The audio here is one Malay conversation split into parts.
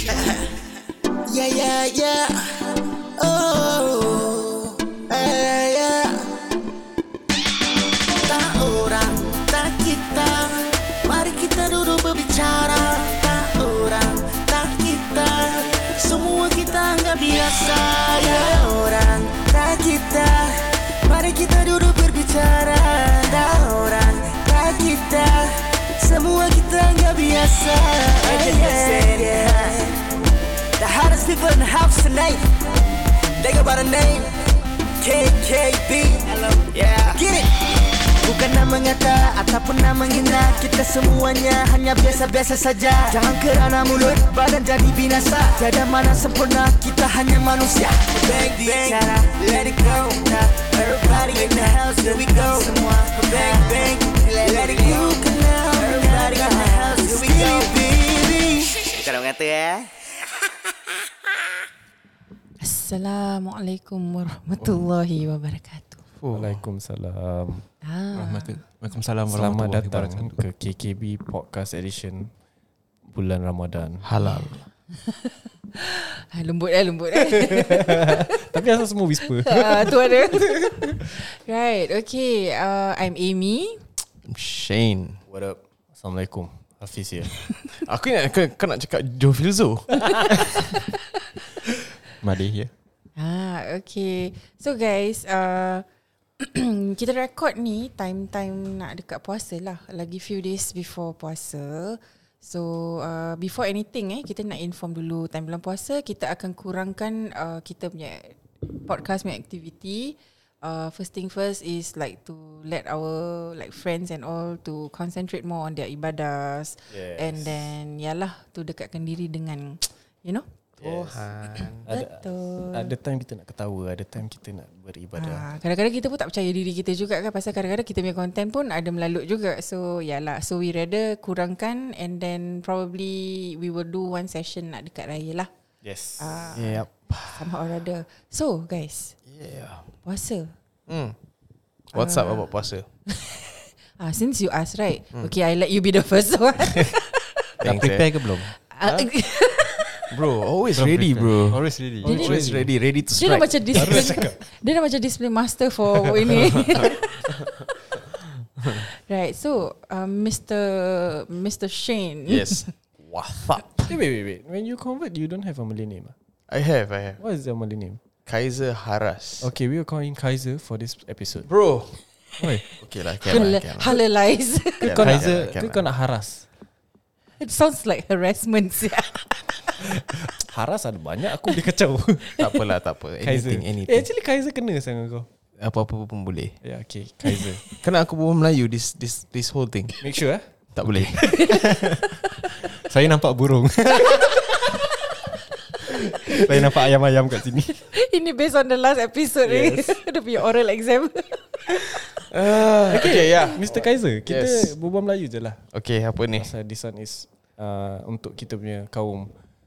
Yeah, yeah, yeah. Oh, yeah. Tak orang, tak kita. Mari kita duduk berbicara. Tak orang, tak kita. Semua kita anggap biasa. Tak orang, tak kita. Mari kita duduk berbicara. Tak orang, tak kita. Semua kita anggap biasa. The hottest people in the house tonight. They go by the name KKB. Yeah, get it. Bukan nama ngata ataupun nama hina. Kita semuanya hanya biasa-biasa saja. Jangan kerana mulut badan jadi binasa. Tiada mana sempurna, kita hanya manusia. Bang bicara, let it go. Now everybody in the house, here we go. Semua bang bang, let it go. Everybody in the house, here we go. Bukan nama ngata ya. Assalamualaikum warahmatullahi wabarakatuh. Waalaikumsalam. Waalaikumsalam Selamat warahmatullahi datang wabarakatuh. ke KKB Podcast Edition bulan Ramadan. Halal. Lembut. Tapi asal semua whisper. Tu ada. Right, okay. I'm Amy. Shane. What up? Assalamualaikum. Hafiz here. Aku ingat kau nak cakap Joe Filzo. Madih ya. Okay. So guys, kita record ni time nak dekat puasa lah. Lagi few days before puasa. So before anything kita nak inform dulu time bulan puasa kita akan kurangkan kita punya podcast punya activity. First thing first is like to let our like friends and all to concentrate more on their ibadahs. Yes. And then yalah to dekatkan diri dengan Tuhan. Betul. Ada time kita nak ketawa, ada time kita nak beribadah. Kadang-kadang kita pun tak percaya diri kita juga kan. Pasal kadang-kadang kita punya content pun ada melalut juga. So yalah. So we rather kurangkan. And then probably we will do one session nak dekat raya lah. Yes. Yep. Somehow or rather. So guys, Yeah. puasa. What's up about puasa? Since you asked, right? Okay, I let you be the first one. Dah prepare ke belum? Bro, always ready bro. Always ready. Always ready to Dia dah strike. macam discipline. Dia dah macam discipline master for ini. Right. So, Mr. Shane. Yes. Wafat. Wait. When you convert, you don't have a Malay name. I have. What is your Malay name? Kaiser Haras. Okay, we will call him Kaiser for this episode. Bro. Oi, Okay lah. Can lah. Halalize. kau nak kau nak haras. It sounds like harassment. Haras ada banyak, aku boleh kacau. Tak apalah, tak apa. Kaiser. Anything. Actually Kaiser kena sama kau. Apa-apa pun boleh. Yeah, okay. Kaiser. Kena aku berbual Melayu this whole thing. Make sure Tak boleh. Saya nampak burung. Saya nampak ayam-ayam kat sini. Ini based on the last episode. Yes. Dia punya oral exam. Okay, yeah. Mr. Kaiser, kita Yes. berbual Melayu je lah. Okay, apa ni? Pasal this one is untuk kita punya kaum.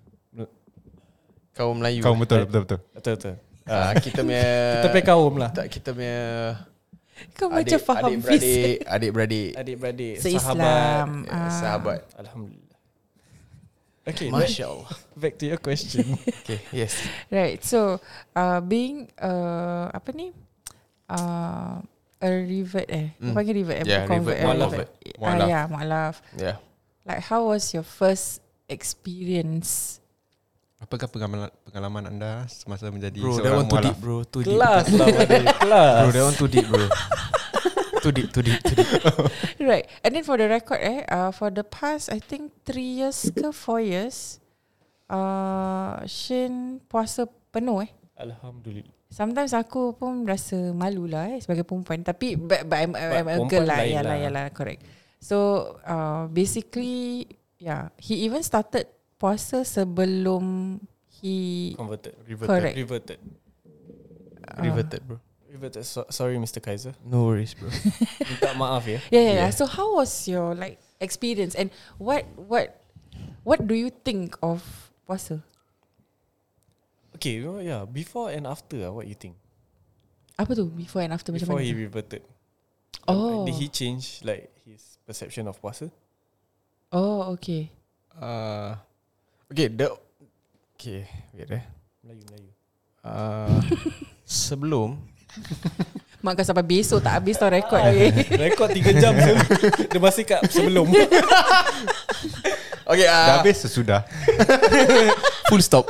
Kaum Melayu. Kau betul. Betul. Kita punya Kita punya kaum lah. tak, kita punya Kau macam faham adik-beradik Adik-beradik, Se-Islam. sahabat. Alhamdulillah. Okay, Masya Allah. back to your question. Okay, yes. Right. So, being apa ni? A revert Apa panggil revert? Yeah, Convert, revert, mualaf. Mualaf. Yeah, mualaf. Yeah. Like, how was your first experience? Apakah pengalaman anda semasa menjadi Bro, that seorang one too mualaf? deep, bro. Too deep. Kelas lah, kelas. Bro, that one too deep, bro. Too deep. Right. And then for the record, for the past, I think 3 years ke 4 years, Shane puasa penuh Alhamdulillah. Sometimes aku pun rasa malu lah sebagai perempuan. Tapi but I'm a girl perempuan lah. lain lah. Yalah, correct. So basically, yeah, he even started puasa sebelum he Converted. Correct. Reverted. Bro. Reverted. Sorry, Mr. Kaiser. No worries, bro. Minta maaf ya. Yeah. So how was your like experience and what do you think of puasa? Okay, yeah. Before and after, what you think? Apa tu before and after macam Before mana? he reverted. Oh. Did he change like his perception of puasa? Oh, okay. Okay, Okay, wait Melayu. Sebelum Mak kau sampai besok tak habis tau rekod Rekod 3 jam dia masih kat sebelum. Okay, Dah habis sesudah. full stop.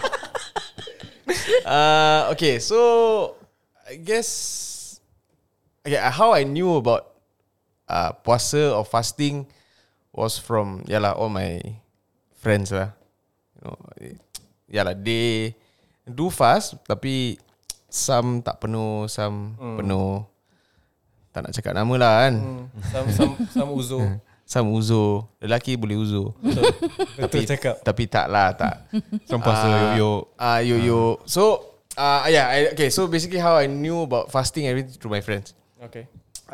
Okay, so I guess how I knew about puasa or fasting was from all my friends lah. You know, they do fast tapi some tak penuh, some penuh. Tak nak cakap nama lah kan. Some uzur. Some uzur. Lelaki boleh uzur. Betul cakap. Tapi tak lah, tak. Some puasa yo-yo. Yo-yo. So okay. So basically how I knew about fasting everything through my friends. Okay.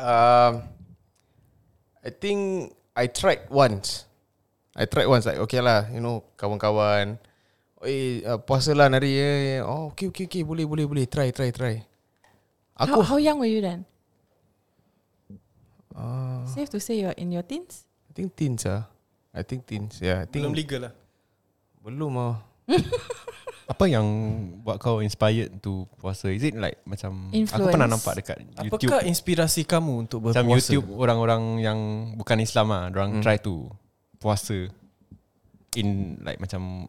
I think I tried once like okay lah, you know, kawan-kawan, puasa lah nari. Oh okay, boleh try. How young were you then? Safe to say you're in your teens? I think teens. Yeah, I think Belum legal lah. Belum lah. Apa yang buat kau inspired to puasa? Is it like macam Influence. Aku pernah nampak dekat YouTube. Apakah inspirasi kamu untuk berpuasa? Macam YouTube orang-orang yang bukan Islam lah, orang try to puasa in like macam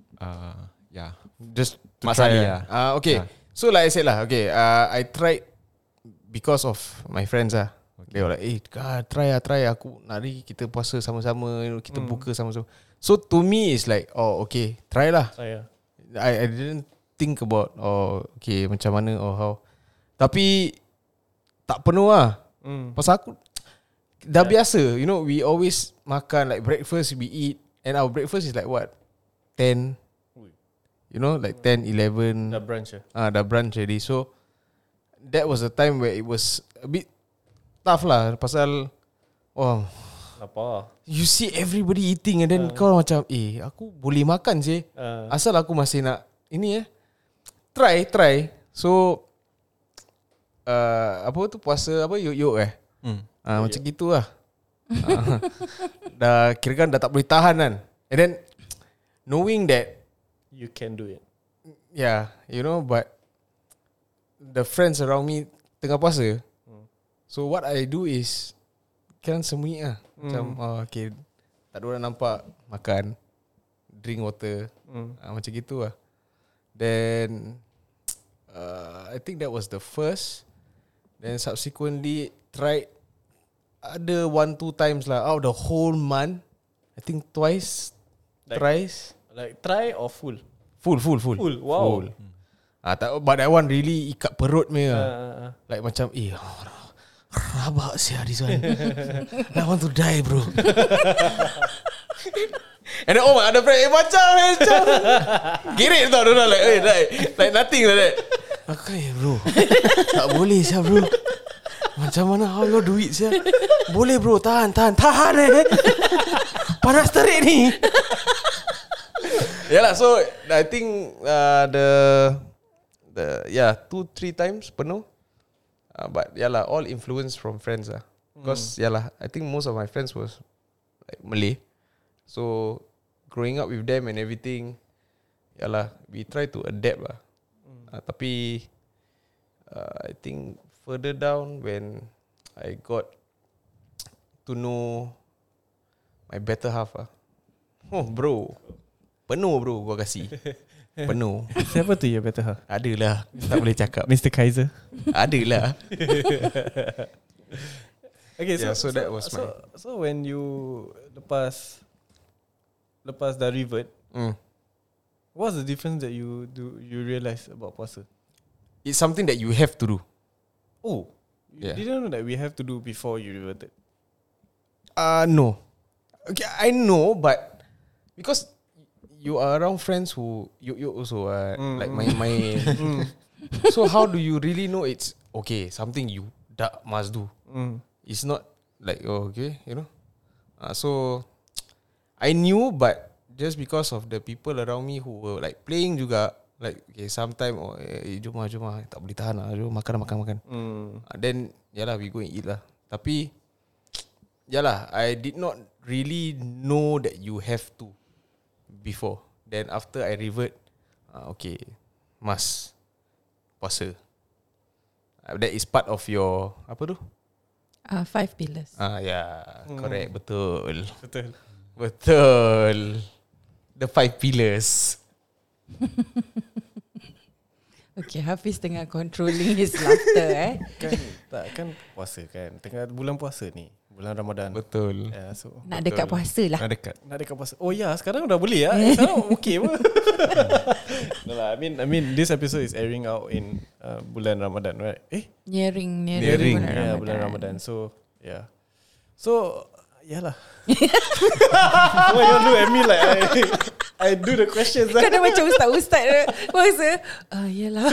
Just to Mak try Sali lah. lah. Okay. So like I said lah, okay, I tried because of my friends lah. They were like, try aku nari, kita puasa sama-sama, you know, kita buka sama-sama. So to me it's like, oh okay, try lah. Saya. I didn't think about okay macam mana or how. Tapi tak penuh lah. Pasal aku dah biasa, you know, we always makan like breakfast we eat, and our breakfast is like what, 10, you know, like 10, 11. Dah brunch Dah brunch already. So that was the time where it was a bit tough lah. Pasal Apa? you see everybody eating, and then kau macam aku boleh makan sih, asal aku masih nak ini try. So apa tu puasa apa yuk macam gitu lah. Dah kirakan dah tak boleh tahan kan. And then knowing that You can do it. yeah, you know, but the friends around me tengah puasa. So what I do is kan sembunyi lah. Macam okay, tak ada orang nampak, makan, drink water, macam gitu lah. Then I think that was the first. Then subsequently tried ada 1-2 times lah out of the whole month. I think twice, thrice. Like try or full? Full. Full, wow. Full. But that one really ikat perut me lah. Like macam rabak sia this one. I want to die bro. And then ada friend macam girit tau dia like nothing like that. Aku bro, tak boleh sia bro. Macam mana Allah duit sia. Boleh bro, tahan panas terik ni. Yalah, so I think the 2-3 times penuh. But yalah, all influence from friends lah. Because yalah, I think most of my friends was like Malay. So growing up with them and everything, yalah, we try to adapt lah. Tapi I think further down when I got to know my better half lah. Oh bro, penuh bro gua kasih. Penuh. Siapa tu ya better half? Adalah, tak boleh cakap. Mr. Kaiser. Adalah. Okay, so that was my. So when you lepas dah revert, what's the difference that you realize about puasa? It's something that you have to do. Oh, you didn't know that we have to do before you reverted? No. Okay, I know, but because you are around friends who you also like main. So how do you really know it's okay, something you must do? It's not like okay, you know. So I knew, but just because of the people around me who were like playing juga, like okay, sometime jom tak boleh tahan lah, jom makan. Then yalah, we go and eat lah. Tapi yalah, I did not really know that you have to before. Then after I revert, okay, must puasa. That is part of your apa tu? 5 pillars. Correct, betul. Betul. Betul. The 5 pillars. Okay, Hafiz tengah controlling his laughter Kan puasa kan. Tengah bulan puasa ni. Bulan Ramadan. Betul. Yeah, so Nak dekat puasa lah. Nak dekat. nak dekat puasa. Oh ya, sekarang dah boleh ya. Sekarang okey apa? No lah, I mean this episode is airing out in bulan Ramadan, right? Nearing Nearing. Bulan Ramadan. So, yeah. So, yalah. Why you look at me like I do the questions? Kau dah macam ustaz-ustaz puasa. Yelah.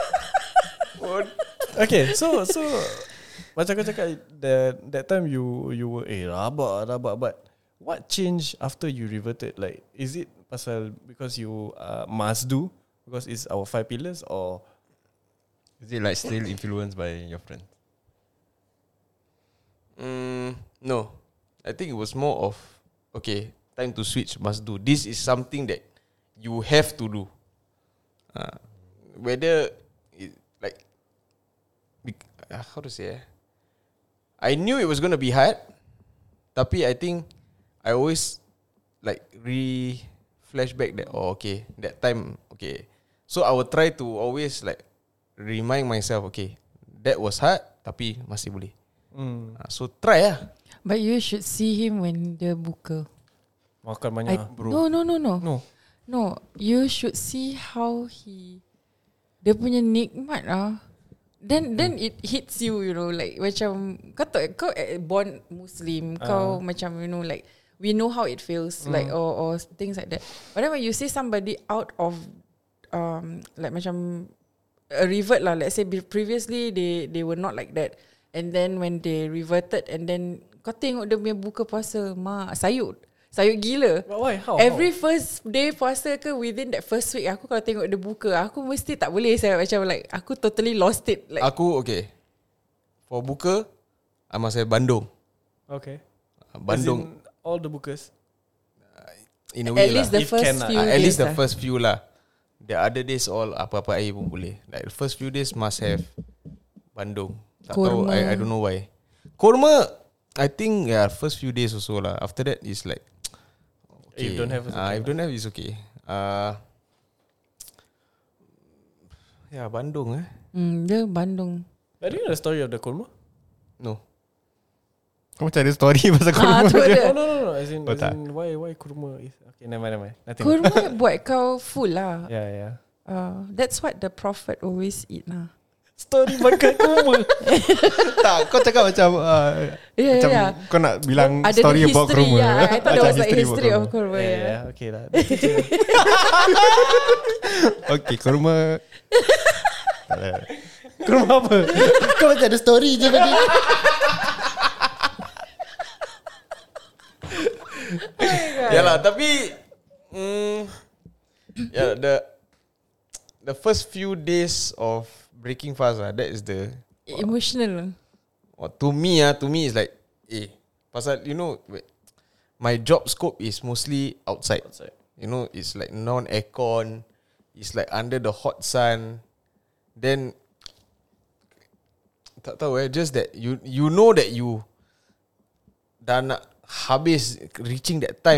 Okay, so macam kau cakap that time you were rabak, but what changed after you reverted? Like, is it pasal because you must do because it's our 5 pillars, or Is it like still influenced by your friend? No, I think it was more of okay, time to switch, must do. This is something that you have to do. Whether it, like how to say? I knew it was gonna be hard, tapi I think I always like flashback that okay, that time okay. So I will try to always like remind myself okay, that was hard tapi masih boleh. So try lah. But you should see him when dia buka. makan banyak, bro? No. You should see how dia punya nikmat Then it hits you, you know, like macam kau born Muslim, kau macam, you know, like we know how it feels, like or things like that. But then when you see somebody out of like macam a revert lah, let's say previously they were not like that, and then when they reverted, and then kau tengok dia punya buka puasa, sayut gila. But why? How? Every first day puasa ke within that first week, aku kalau tengok dia buka, aku mesti tak boleh. Saya macam like aku totally lost it. Like Aku okay, for buka I must have bandung. Okay. Bandung As in all the bookers. in a way at least lah. the If first can lah. few At days least the lah. first few lah. The other days all apa-apa air pun boleh. Like the first few days must have bandung. Tak tahu, Kurma. I don't know why. Kurma I think first few days also lah. After that is like okay. If don't have, it's okay If don't have is okay. Bandung Dia Bandung. But do you know the story of the kurma? No. Kau macam ada story pasal kurma tu je. ada. No. As in tak. why kurma is okay. Never mind. Nothing. Kurma buat kau full lah. Yeah. That's what the Prophet always eat lah. Story makan kurma. Tak, kau cakap macam macam Yeah. kau nak bilang Ada story the about history, kurma. yeah. I thought that was like about history of kurma. kurma. Yeah. Yeah, okay lah. Okay, kurma. Kurma apa? Kau macam ada story je tadi. Yalah, tapi the first few days of breaking fast that is the Emotional. to me is like pasal you know my job scope is mostly outside. You know, it's like non-aircon, it's like under the hot sun. Then tak tahu just that you know that you dah nak habis reaching that time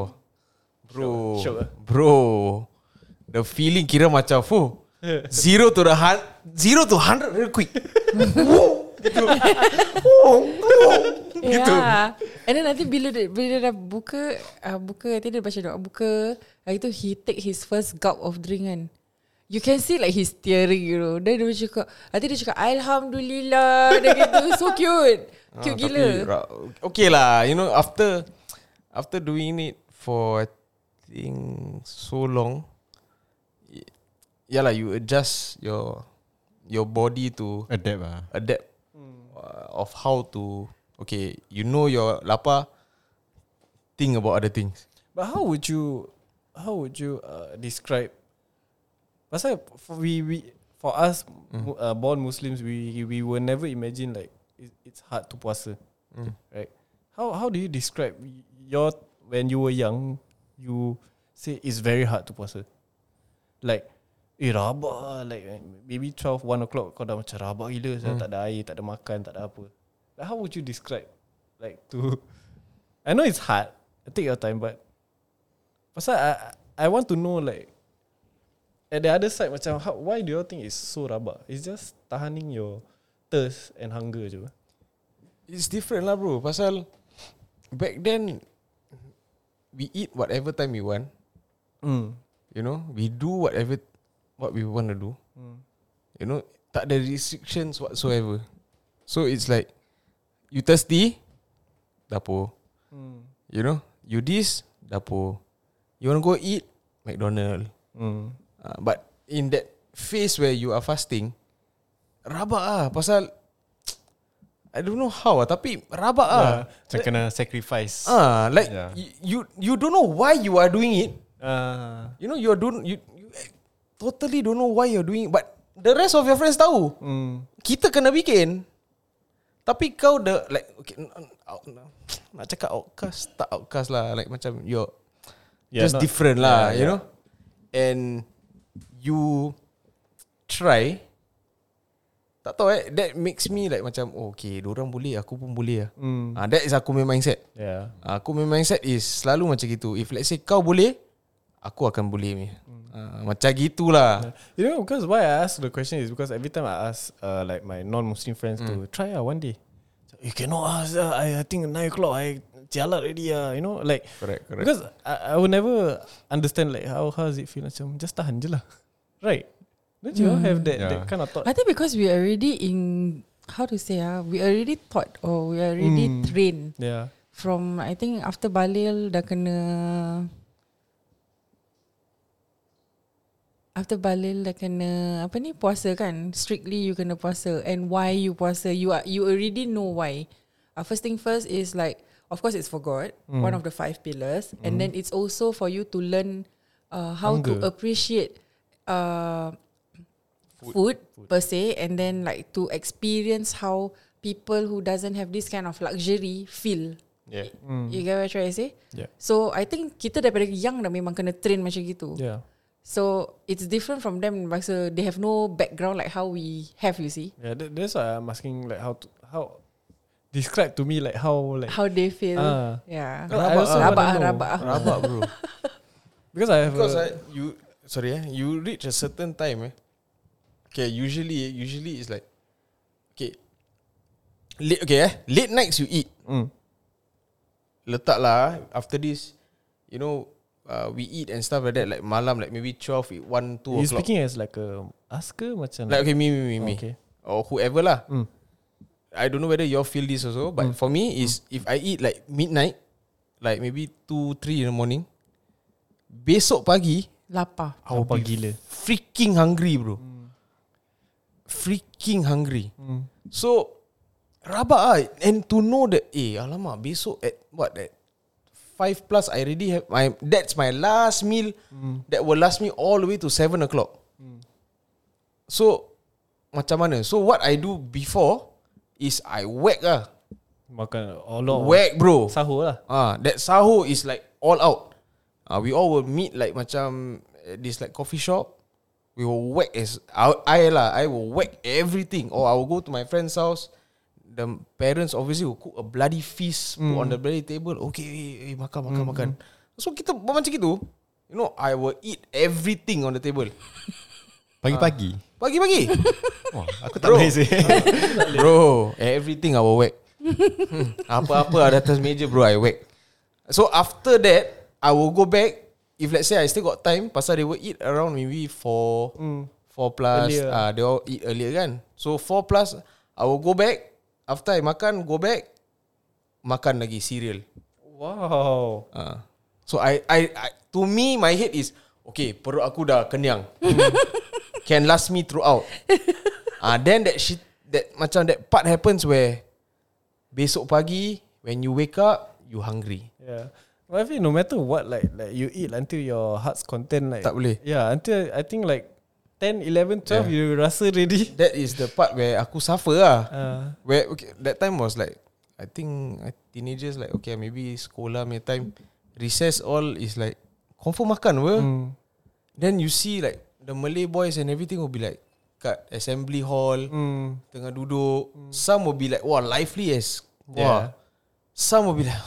bro, the feeling kira macam 0 to 100 real quick. Yeah. And then nanti bila dah buka nanti dia baca doa buka, hari tu he take his first gulp of drink kan. You can see like he's tearing, you know. Then dia cakap, nanti dia cakap Alhamdulillah. Dia gitu, so cute. Cute gila. Okay lah, you know, after doing it for I think so long, you adjust your body to adapt of how to you know your lapar, think about other things. But how would you describe? Pasal for us born Muslims, we will never imagine like it's hard to puasa, right? How do you describe when you were young, you say it's very hard to puasa. Like rabak, like maybe 12, 1 o'clock kau dah macam rabak gila, tak ada air, tak ada makan, tak ada apa. Like how would you describe like to I know it's hard, take your time, but pasal I want to know like at the other side macam why do you think it's so rabak? It's just tahaning your thirst and hunger je. It's different lah bro. Pasal back then we eat whatever time we want. You know, we do whatever what we want to do. You know, tak ada restrictions whatsoever. So it's like you thirsty, dapur. You know, you this, dapur. You want to go eat, McDonald's. But in that phase where you are fasting, rabak ah. Pasal I don't know how tapi rabak ah. Macam kena sacrifice. Like you don't know why you are doing it. You know you totally don't know why you're doing it, but the rest of your friends tahu. Kita kena bikin. Tapi kau dah like okay, nak cakap outcast, tak outcast lah. Like macam you're just different lah, you know. And you try, tak tahu that makes me like macam okay, diorang boleh, aku pun boleh lah. That is aku punya mindset. Aku punya mindset is selalu macam gitu. If let's say kau boleh, aku akan boleh ni. Macam gitulah. You know, because why I ask the question is because every time I ask like my non-Muslim friends to try one day. You cannot ask I think 9 o'clock I jalan already you know, like Correct. because I will never understand like how does it feel, macam just tahan je lah. Right? Don't you all have that kind of thought? I think because we already in, how to say we already taught or we already trained. From I think after Balil dah kena, after Balil dah kena apa ni, puasa kan. Strictly you kena puasa. And why you puasa, you already know why. First thing first is like, of course it's for God, one of the 5 pillars. And then it's also for you to learn how to appreciate food per se, and then like to experience how people who doesn't have this kind of luxury feel. You get what I try to say? So I think kita daripada young dah memang kena train macam gitu. So it's different from them because they have no background like how we have, you see. That's why I'm asking like how describe to me like how they feel. Rabak bro. Because you reach a certain time okay, usually it's like late nights you eat. Letak lah after this, you know, we eat and stuff like that, like malam, like maybe 12, 1, 2 o'clock. You speaking as like a asker macam like okay, me okay. Or whoever lah. I don't know whether you all feel this also, but for me is if I eat like midnight, like maybe 2, 3 in the morning, besok pagi lapar. I'll be gila, freaking hungry bro. Freaking hungry. So rabak and to know that alamak, besok at what, at 5 plus I already have that's my last meal that will last me all the way to 7 o'clock. So macam mana? So what I do before is I whack makan all whack bro. Sahur lah. That sahur is like all out. We all will meet like macam this like coffee shop. We will whack I will whack everything. Or I will go to my friend's house. The parents obviously will cook a bloody feast, put on the bloody table. Okay, makan. So kita macam gitu. You know, I will eat everything on the table. Pagi-pagi. Wah, aku tak boleh sih. Bro, everything I will whack. Apa-apa ada atas meja bro, I whack. So after that, I will go back. If let's say I still got time, pasal they will eat around maybe 4 plus. They all eat earlier kan. So 4 plus, I will go back. After I makan, go back, makan lagi cereal. Wow. So I to me my head is okay, perut aku dah kenyang. Can last me throughout. Then that macam that part happens where besok pagi when you wake up, you hungry. Well, I think no matter what, like you eat until your heart's content, like tak boleh. Until I think like 10, 11, 12 you rasa ready. That is the part where aku suffer lah. Where that time was like, I think teenagers like okay, maybe sekolah punya time, recess all is like confirm makan apa. Then you see like the Malay boys and everything will be like kat assembly hall, tengah duduk. Some will be like, wah, lively as wah. Some will be like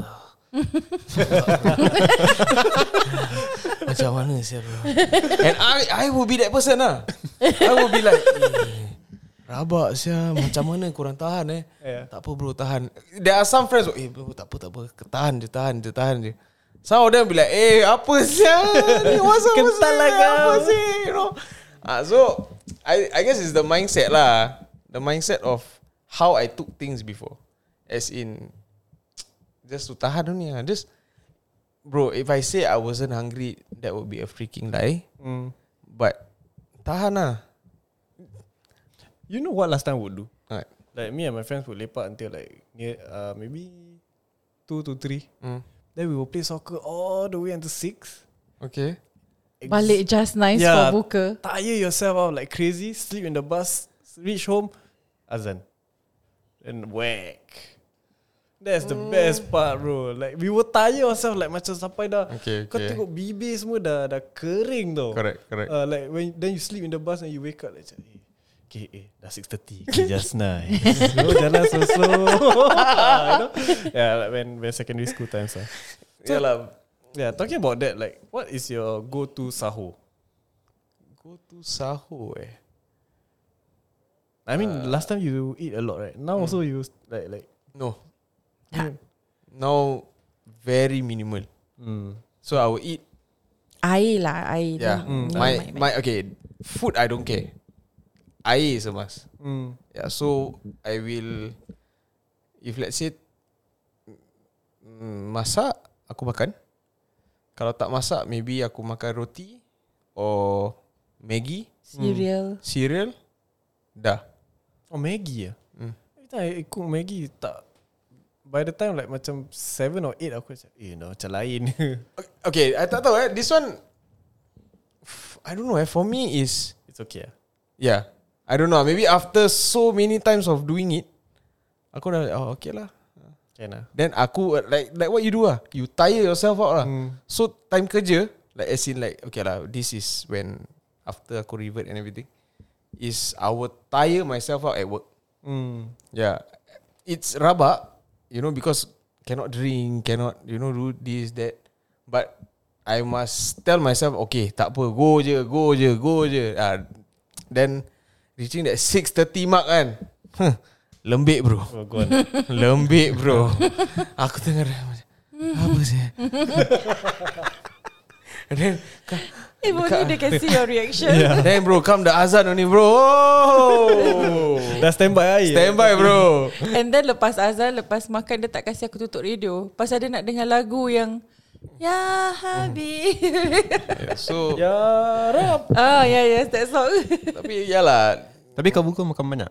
macam mana sih bro. And I will be that person lah. I will be like rabak sia, macam mana korang tahan Tak apa bro, tahan. There are some friends bro, tak apa, tahan je. Some of them be like, apa sia ni, kental lah kau, apa sih, you know. So I guess it's the mindset lah. The mindset of how I took things before. As in just to tahan only lah. Just bro, if I say I wasn't hungry, that would be a freaking lie. But tahan lah. You know what last time would do? Right. Like me and my friends would lepak until like near, maybe 2 to 3. Then we will play soccer all the way until 6. Okay. Balik just nice for buka. Tire yourself out like crazy. Sleep in the bus. Reach home, azan. And whack. That's the best part, bro. Like we will tire ourselves like macam sampai dah kau tengok bibir semua dah kering tau. Correct. Like when then you sleep in the bus and you wake up like dah 6:30. Just nice. Jalan slow. You know? Yeah, like when secondary school times lah. Yeah, talking about that, like what is your go-to sahur? Go-to sahur I mean, last time you eat a lot, right? Now also you like no. Now very minimal. So I will eat Air lah. Yeah. My okay, food I don't care. Air is a must. Yeah, so I will, if let's say masak, aku makan. Kalau tak masak, maybe aku makan roti or Maggi, cereal, dah. Oh, Maggi ya. Every time I cook Maggi tak. By the time like macam 7 or 8 aku macam macam lain. Okay, I tak tahu this one I don't know for me is It's okay. Yeah, I don't know. Maybe after so many times of doing it, aku dah okay lah. Can lah. Then aku like what you do lah. You tire yourself out lah. So time kerja, like as in like okay lah. This is when after aku revert and everything, is I will tire myself out at work. Yeah, it's rabak, because cannot drink, cannot do this that. But I must tell myself, okay, tak apa, go je. Then reaching that 6:30 mark kan, lembik bro. Lembik bro. Aku tengah apa sih? And then if only they can see your reaction. Then bro, come the azan only bro. Dah standby bro. And then lepas azan, lepas makan, dia tak kasi aku tutup radio. Pasal dia nak dengar lagu yang Ya Habib. So Ya Rab. Yes, that song. tapi yalah. Tapi kau buka makan banyak?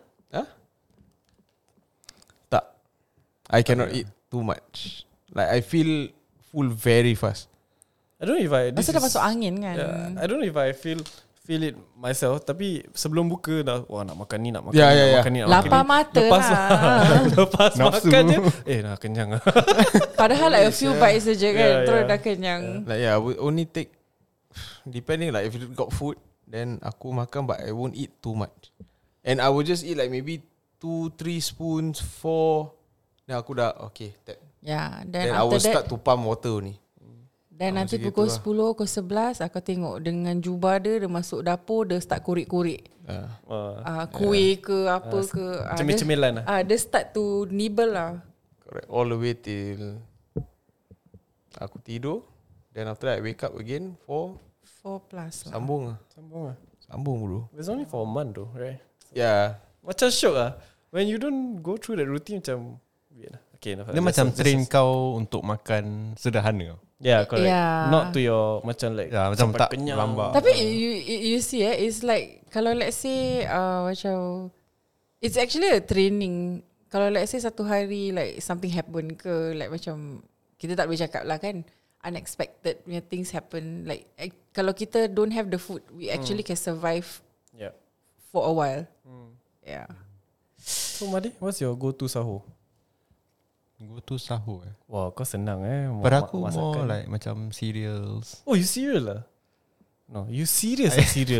Tak. I cannot eat too much. Like I feel full very fast. I don't know if Masa dah masuk angin kan. I don't know if I feel it myself. Tapi sebelum buka dah, nak makan ni, nak makan ni. Lapar mata Lepas Nafsu. makan je dah kenyang. Padahal like a few bites saja kan, terus dah kenyang. Like I would only take, depending like if you got food, then aku makan but I won't eat too much. And I will just eat like maybe 2-3 spoons, 4. Then aku dah okay. Then I will after start to pump water ni. Dan nanti pukul 10, pukul 11 aku tengok dengan jubah dia masuk dapur, dia start kurik-kurik. Kuih ke apa ke. Cemil-cemilan lah. Dia start to nibble lah. Correct. All the way till aku tidur. Then after that I wake up again 4 plus lah. Sambung bro. It's only for a month though, right? Yeah. Macam shock lah. When you don't go through that routine, macam weird lah. Okay, Dia macam train kau untuk makan sederhana. Yeah, correct. Yeah. Not to your macam like macam sampai tak kenyang. lambat. Tapi you see it's like kalau let's say macam it's actually a training. Kalau let's say satu hari like something happen ke, like macam kita tak boleh cakap lah kan, unexpected punya things happen. Like kalau kita don't have the food, we actually can survive for a while. Yeah. So Madi, what's your go-to sahur? Go to sahur. Wow, kau senang Pada aku more masakan. like macam cereals. Oh, you cereal lah? No, you serious cereal?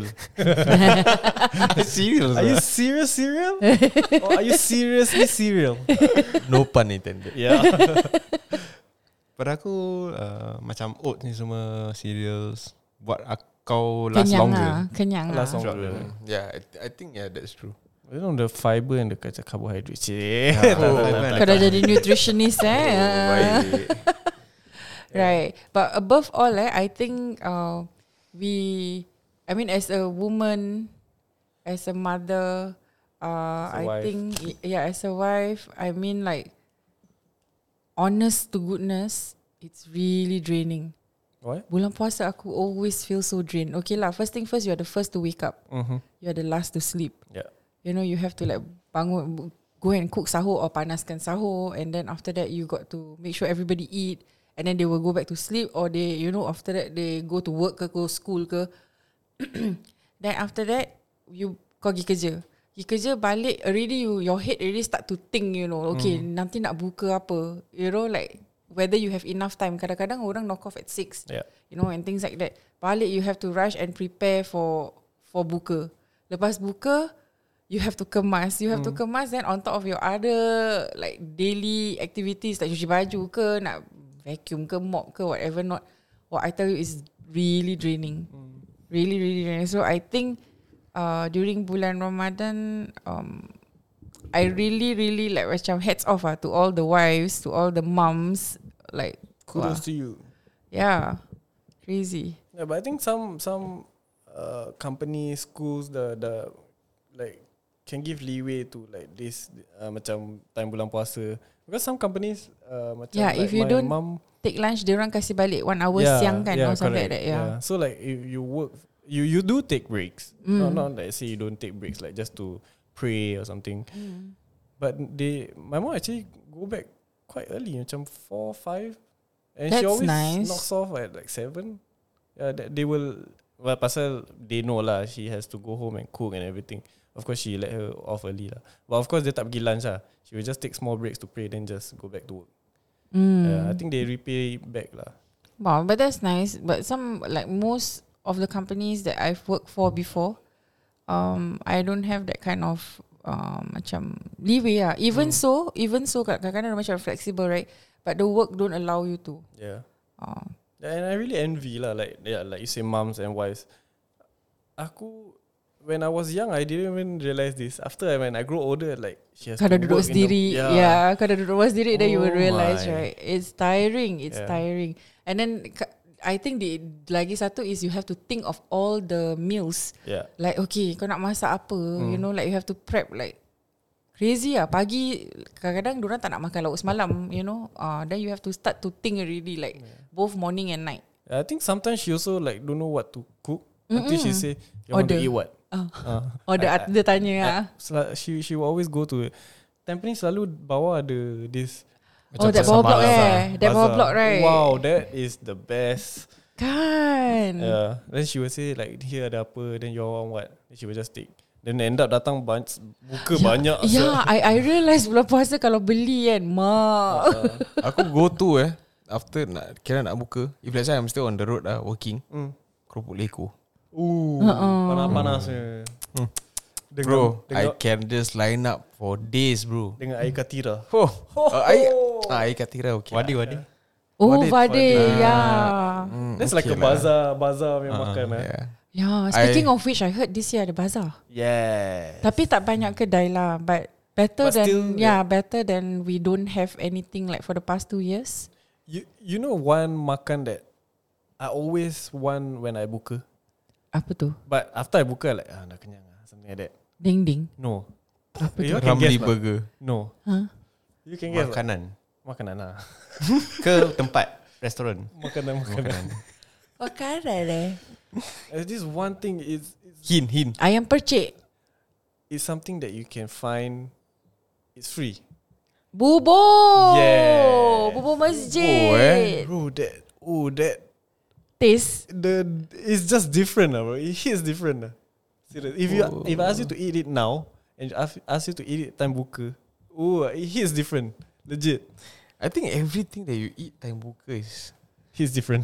Cereals Are you serious cereal? Or are you seriously cereal? No pun intended. Yeah. Pada aku macam oat ni semua cereals buat kau last longer. Kenyang lah. Last longer. Yeah, I think that's true. You know the fiber and the carbohydrate. Cik. Kau dah jadi nutritionist Baik. Right. But above all I think I mean as a woman, as a mother, I wife. think as a wife, I mean like honest to goodness, it's really draining. What? Bulan puasa aku always feel so drained. Okay lah, first thing first, you are the first to wake up. You are the last to sleep. Yeah. You know, you have to like bangun, go and cook sahur or panaskan sahur, and then after that you got to make sure everybody eat, and then they will go back to sleep, or they, you know, after that they go to work ke, go school ke. Then after that kau pergi kerja. Pergi kerja balik already your head already start to think, you know, okay, nanti nak buka apa, you know, like whether you have enough time. Kadang-kadang orang knock off at 6, Yeah. you know, and things like that. Balik you have to rush and prepare for buka. Lepas buka, you have to kemas. You have to kemas, then on top of your other like daily activities like cuci baju ke, nak vacuum ke, mop ke, whatever not. What I tell you is really draining. Really, really draining. So I think during bulan Ramadan, I really, really like macam hats off to all the wives, to all the mums. Like Kudos to you. yeah, crazy. Yeah, but I think some companies, schools, the like can give leeway to like this macam time bulan puasa, because some companies macam Yeah, like if you my don't mum, take lunch, diorang kasih balik 1 hour siang kan, or something like that. Yeah. So like if you work, you do take breaks. Not like say you don't take breaks like just to pray or something. But my mom actually go back quite early, macam 4, 5, and she That's always nice. knocks off at like 7. Yeah, they will. Well, pasal they know lah, she has to go home and cook and everything. Of course, she let her off early lah. But of course, dia tak pergi lunch lah. She will just take small breaks to pray, then just go back to work. I think they repay back lah. Wow, but that's nice. But some, like most of the companies that I've worked for before, I don't have that kind of macam leeway lah. Even so, kadang-kadang macam flexible, right? But the work don't allow you to. Yeah. And I really envy lah, like you say, moms and wives. Aku, when I was young, I didn't even realize this. After when I grow older, like she has Kau to dah duduk work in the, sendiri. Kau dah duduk sendiri, then you will Oh realize, my. right? It's tiring. It's Yeah. tiring. And then I think lagi satu is you have to think of all the meals. Yeah. Like okay, kau nak masak apa? You know, like you have to prep like crazy lah. Pagi kadang-kadang diorang tak nak makan lauk semalam, you know. Then you have to start to think already, like both morning and night. I think sometimes she also like don't know what to cook until she say, you want to Order. eat what? Dia tanya She will always go to Tampines, selalu bawah ada this that bawah block that bawah bazaar. block, right? Wow, that is the best. Kan. Yeah. Then she will say like, here ada apa, then you all want what? Then she will just take. Then end up datang buka banyak. Yeah, I realize bulan puasa kalau beli kan, mak. Aku go to after nak buka, if let's say I'm still on the road working, keropok leko. Panas-panasnya. Bro, I can just line up for days, bro. Dengan air katira. Air katira okay. Wadi. Oh, Vade, vade, yeah. That's like a bazaar yang makan. Yeah. Yeah, speaking of which, I heard this year ada bazaar. Yeah. Tapi tak banyak kedai lah, but better But still, better than we don't have anything like for the past 2 years. You know one makan that I always want when I buka, Apa tu? but after I buka like dah kenyang lah, something like that. Ding ding. No. Apa tu? You can Ramly guess lah. burger. No. Huh? You can guess. Makanan Makanan lah. ke tempat restoran. Makanan. Makanan This one thing is Hin. Ayam percik. it's something that you can find. It's free. Bubur. Yeah. Bubur masjid. Bro, that Taste. it's just different lah, bro. It hits different lah. Serious. If I ask you to eat it now and ask you to eat it time buka, it hits different. Legit. I think everything that you eat time buka is He's different.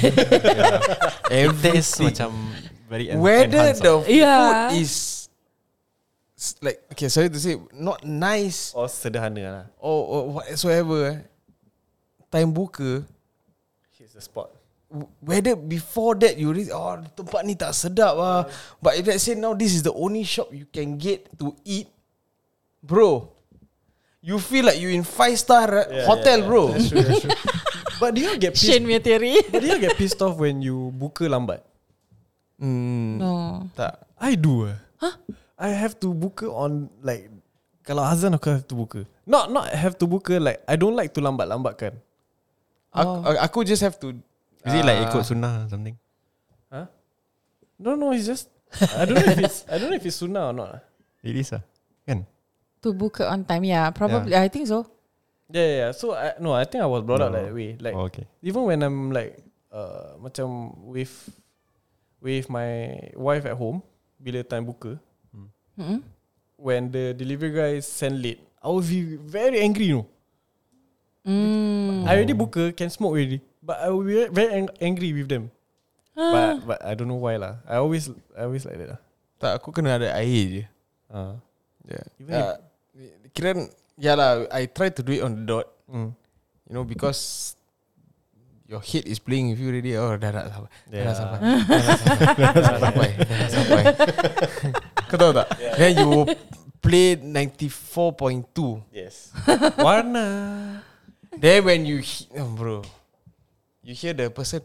Taste macam very whether enhanced the Yeah. food is like, okay, sorry to say, not nice Or sederhana lah. or whatsoever. Time buka, Here's the spot. whether before that you really, tempat ni tak sedap lah, but if let's say now this is the only shop you can get to eat, bro, you feel like you in 5-star hotel, bro. That's true, that's true. But do you get Shane punya theory. But do you get pissed off when you buka lambat? No. Tak. I do. I have to buka on like, kalau azan aku have to buka. Not have to buka, like I don't like to lambat-lambatkan. Aku just have to. Is it like ikut sunnah or something? No, it's just I don't know if it's sunnah or not. It is kan? To book on time, yeah, probably. I think so. Yeah. So I think I was brought up that way. Like Okay. even when I'm like macam with my wife at home, bila time buka, when the delivery guy send late, I will be very angry, you know. I already buka, can smoke already, but I will be very angry with them. But I don't know why lah. I always like that lah. Tak, aku kena ada air je. Even Kira lah, I try to do it on the dot. You know, because your head is playing with you already. Dah nak sampai. Kau tahu tak? Then you play 94.2. Yes. Warna. Then when you bro, you hear the person.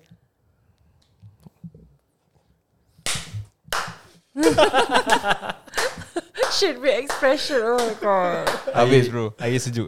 Should be expression. Oh my god. Habis, bro. Air sejuk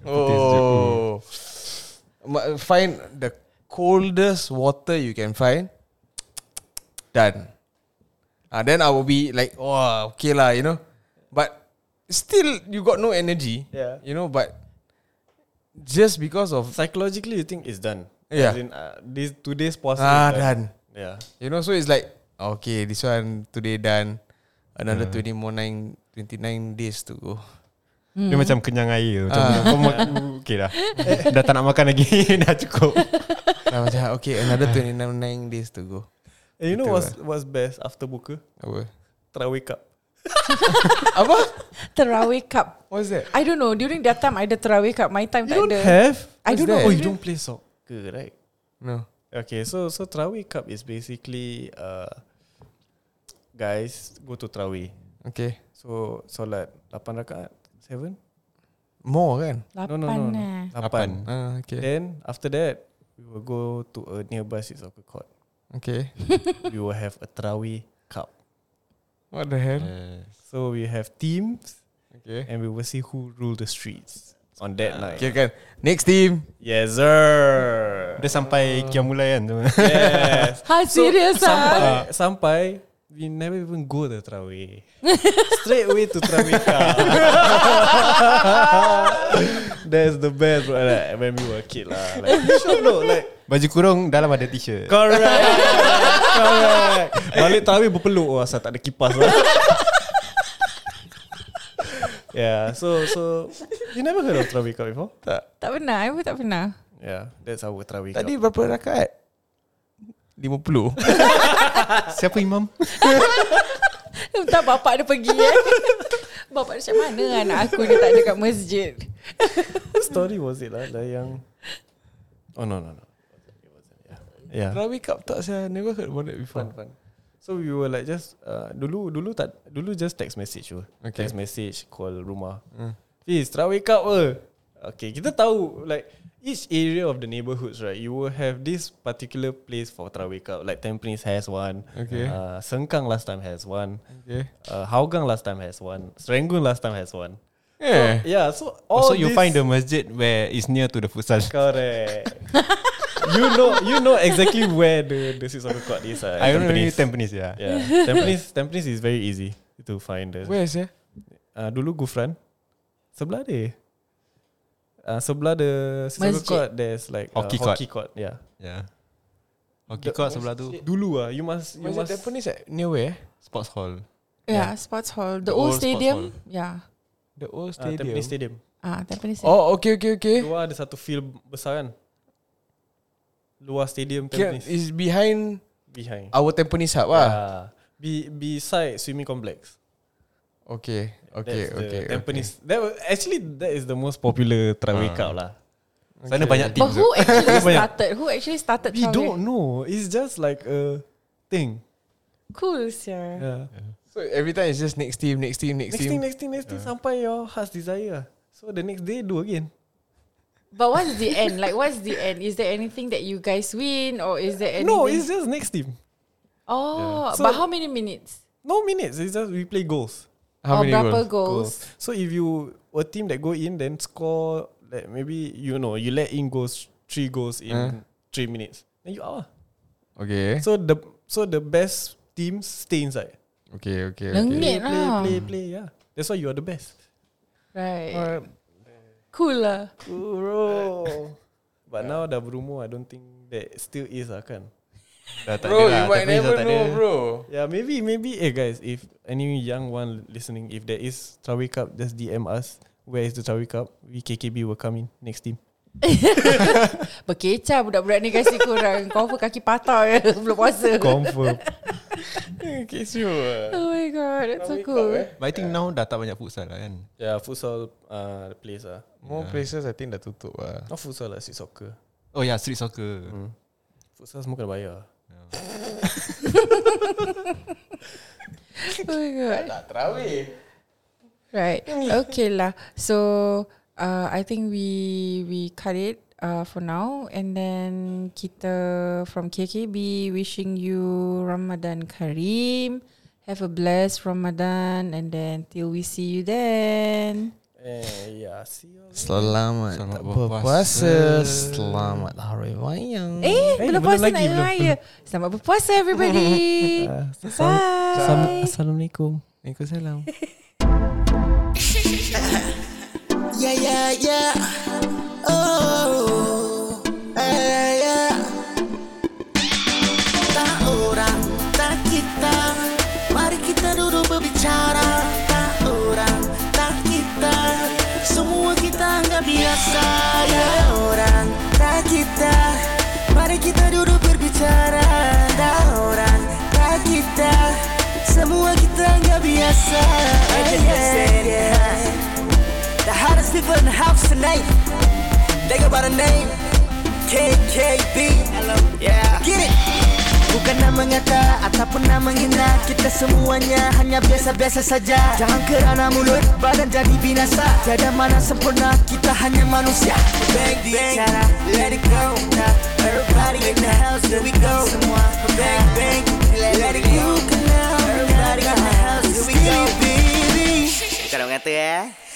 Find the coldest water you can find. Done. Then I will be like, okay lah, you know. But still, you got no energy. Yeah. You know, but just because of Psychologically, you think it's done. Yeah. As in, today's puasa is done. Yeah. You know, so it's like, okay, this one today done. Another 29 days to go. Dia macam kenyang air. Macam okay dah. Dah tak nak makan lagi. Dah cukup. Macam, okay, another 29 days to go. And you know what's best after buka? Apa? Tarawih cup. Apa? Tarawih cup. What's that? I don't know. During that time, ada Tarawih cup. My time You tak don't ada. have? I don't that? know. Oh, you don't play soccer, right? No. Okay, so Tarawih cup is basically guys go to Tarawih. Okay. So solat 8 rakaat, 7? More kan? 8 8. Okay. Then after that, we will go to a nearby soccer court. Okay. We will have a Tarawih cup. What the hell? So we have teams, Okay. and we will see who rule the streets on that night. Okay kan. Next team. Yes, sir. Dah sampai Qiyam mulai kan. Yes. Ha, serious ah? Sampai we never even go to Tarawih. Straight away to Tarawih cup. That's the best, bro. Like, when we were a kid lah. Like, you should know, like, Baju kurung dalam ada t-shirt. correct. Balik Tarawih berpeluk, asal tak ada kipas lah. Yeah, so you never heard of Tarawih cup before? Tak pernah. I pun tak pernah. Yeah, that's our Tarawih cup. Tadi berapa rakaat? 50. Siapa imam? Tak, bapak dia pergi Bapak dia macam mana anak aku dia tak ada kat masjid. What story was it lah? Yang oh no. It wasn't. Yeah. Tarawih cup tak, saya never heard about it before. Fun. So we were like just dulu just text message tu. Okay. Text message, call rumah. Fiz, Tarawih cup ke? Okay, kita tahu like each area of the neighborhoods, right? You will have this particular place for Tarawih cup. Like Tampines has one. Okay. Sengkang last time has one. Okay. Hougang last time has one. Serangoon last time has one. Yeah. Yeah, so all Also you this- find the masjid where it's near to the futsal. Correct. you know exactly where the soccer court is. I don't know Tampines yeah. Yeah, Tampines is very easy to find. Where is it? Dulu Gufran, sebelah dia. Sebelah the soccer Masjid. court, there's like Hockey hockey court. court. Yeah. Yeah. Hockey court sebelah tu. Dulu you must Tampines at near where? Sports hall. Yeah, sports hall. The The old old sports stadium. hall. Yeah. The old Tampines stadium. Stadium. Tampines. Oh, okay. Luar ada satu field besar kan. Luar stadium Okay, Tampines. is behind Behind. our Tampines hub lah. Beside swimming complex. Okay. Tampines. That is the most popular Tarawih Cup lah. Sana banyak team. But who actually started We Tarawih? don't know. It's just like a thing. Cool, sir. Yeah. So every time it's just next team. Next thing sampai your heart's desire. So the next day do again. But what's the end? Like, what's the end? Is there anything that you guys win, or is there anything? No, it's just next team. Oh, So- but how many minutes? No minutes. It's just we play goals. How many berapa goals? goals? So if you a team that go in then score like maybe you let in goals 3 goals in 3 minutes, then you out. Okay. So the best teams stay inside. Okay. Lengit lah. Play. Yeah. That's why you are the best. Right. Cool lah. Bro. But now dah berumur, I don't think that still is lah kan. Dah tak Bro, ada lah, you might tapi dah never tak know, ada. bro. Yeah, maybe guys, if any young one listening, if there is Tarawih Cup, just DM us. Where is the Tarawih Cup? We KKB will come in next team. Berkecah budak-budak ni kasi korang. Kau pun kaki patah ya belum puasa. Confirm. Okay, sure. Oh my god, that's so cool. But I think now dah tak banyak futsal lah kan. Yeah, futsal the place lah. More places I think dah tutup lah. Not futsal lah, street soccer. Oh yeah, street soccer. Futsal semua kena bayar. Oh my god. Tak terawih. Right. Okay lah. So I think we cut it for now, and then kita from KKB wishing you Ramadan Kareem. Have a blessed Ramadan, and then till we see you then. Yeah, see you. Selamat Selamat berpuasa. Selamat Hari Raya. Belum belum puasa lagi, nak belum. raya. Selamat berpuasa everybody. Bye. Assalamualaikum. Waalaikumsalam. Yeah. Oh, yeah. Tak orang, tak kita. Mari kita duduk berbicara. Tak orang, tak kita. Semua kita anggap biasa. Ya orang, tak kita. Mari kita duduk berbicara. Tak orang, tak kita. Semua kita anggap biasa. Yeah. The hottest people in the house tonight. They go by the name KKB. Yeah. Get it. Bukan nama ngata ataupun nama hina. Kita semuanya hanya biasa-biasa saja. Jangan kerana mulut badan jadi binasa. Tiada mana sempurna, kita hanya manusia. Bang bicara, let it go. Now everybody in the house, here we go. Semua bang, let it go. Everybody in the house, here we go. Bukan nama ngata ya.